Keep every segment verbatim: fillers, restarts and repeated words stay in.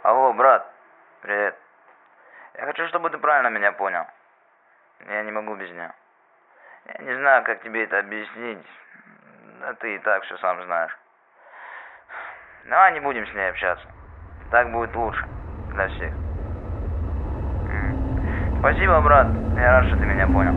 Алло, брат, привет. Я хочу, чтобы ты правильно меня понял. Я не могу без нее. Я не знаю, как тебе это объяснить. Да ты и так все сам знаешь. Давай не будем с ней общаться. Так будет лучше для всех. Спасибо, брат. Я рад, что ты меня понял.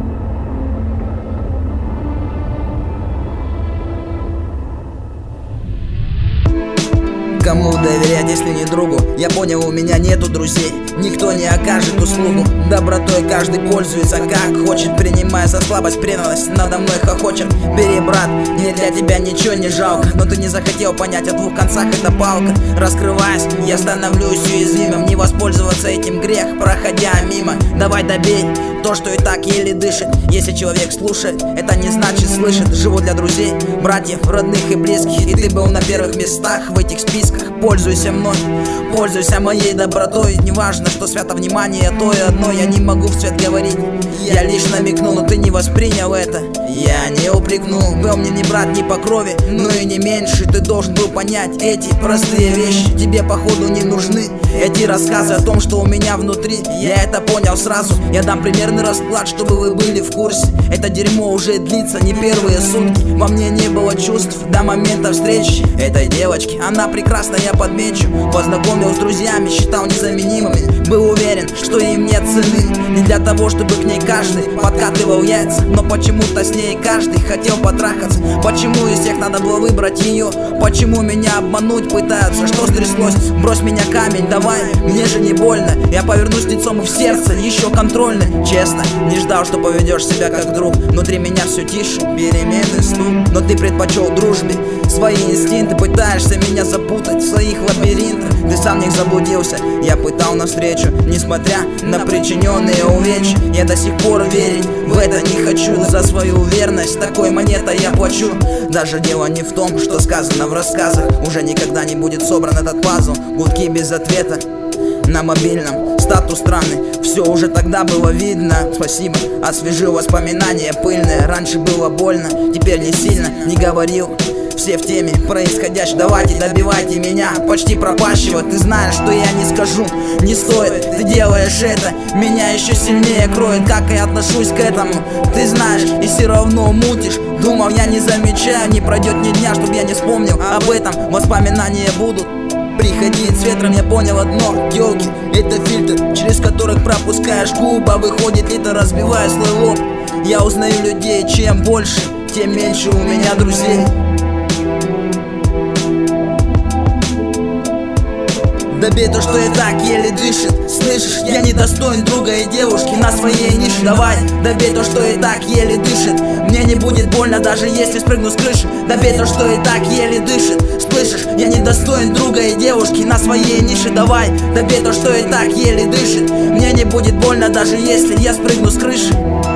Кому доверять, если не другу? Я понял, у меня нету друзей. Никто не окажет услугу. Добротой каждый пользуется как хочет, принимая за слабость преданность. Надо мной хохочет. Бери, брат, мне для тебя ничего не жалко. Но ты не захотел понять, о двух концах это палка. Раскрываясь, я становлюсь уязвимым. Не воспользоваться этим грех, проходя мимо. Давай добей то, что и так еле дышит. Если человек слушает, это не значит слышит. Живу для друзей, братьев, родных и близких. И ты был на первых местах в этих списках. Пользуйся мной, пользуйся моей добротой. Неважно, что свято внимание, то и одно. Я не могу в цвет говорить, я лишь намекнул, но ты не воспринял это. Я не упрекнул, был мне не брат ни по крови, но и не меньше. Ты должен был понять эти простые вещи. Тебе походу не нужны эти рассказы о том, что у меня внутри. Я это понял сразу. Я дам примерный расклад, чтобы вы были в курсе. Это дерьмо уже длится не первые сутки. Во мне не было чувств до момента встречи этой девочки. Она прекрасна, я подмечу. Познакомил с друзьями, считал незаменимыми. Был уверен, что им нет цены. Не для того, чтобы к ней каждый подкатывал яйца, но почему-то с ней каждый хотел потрахаться. Почему из всех надо было выбрать ее? Почему меня обмануть пытаются? Что стряслось? Брось меня камень, давай, мне же не больно. Я повернусь лицом в сердце, еще контрольно. Честно, не ждал, что поведешь себя как друг. Внутри меня все тише, перемены стук. Но ты предпочел дружбе свои инстинкты. Пытаешься меня запутать в своих лабиринтах. Ты сам в них заблудился, я пытал навстречу. Несмотря на причиненные увечья, я до сих пор верить в это не хочу. За свою верность такой монетой я плачу. Даже дело не в том, что сказано в рассказах. Уже никогда не будет собран этот пазл. Гудки без ответа на мобильном, статус странный. Все уже тогда было видно. Спасибо, освежил воспоминания пыльные. Раньше было больно, теперь не сильно. Не говорил, все в теме происходящего. Давайте добивайте меня, почти пропащего. Ты знаешь, что я не скажу, не стоит. Ты делаешь это, меня еще сильнее кроет. Как я отношусь к этому, ты знаешь, и все равно мутишь. Думал, я не замечаю, не пройдет ни дня, чтоб я не вспомнил об этом. Воспоминания будут приходить с ветром. Я понял одно, тёлки, это фильтр, через которых пропускаешь губы, а выходит лето, разбивая свой лоб. Я узнаю людей, чем больше, тем меньше у меня друзей. Добей то, что и так еле дышит. Слышишь, я не достоин друга и девушки на своей нише. Давай, добей то, что и так еле дышит. Мне не будет больно, даже если спрыгну с крыши. Добей то, что и так еле дышит. Слышишь, я не достоин друга и девушки на своей нише. Давай, добей то, что и так еле дышит. Мне не будет больно, даже если я спрыгну с крыши.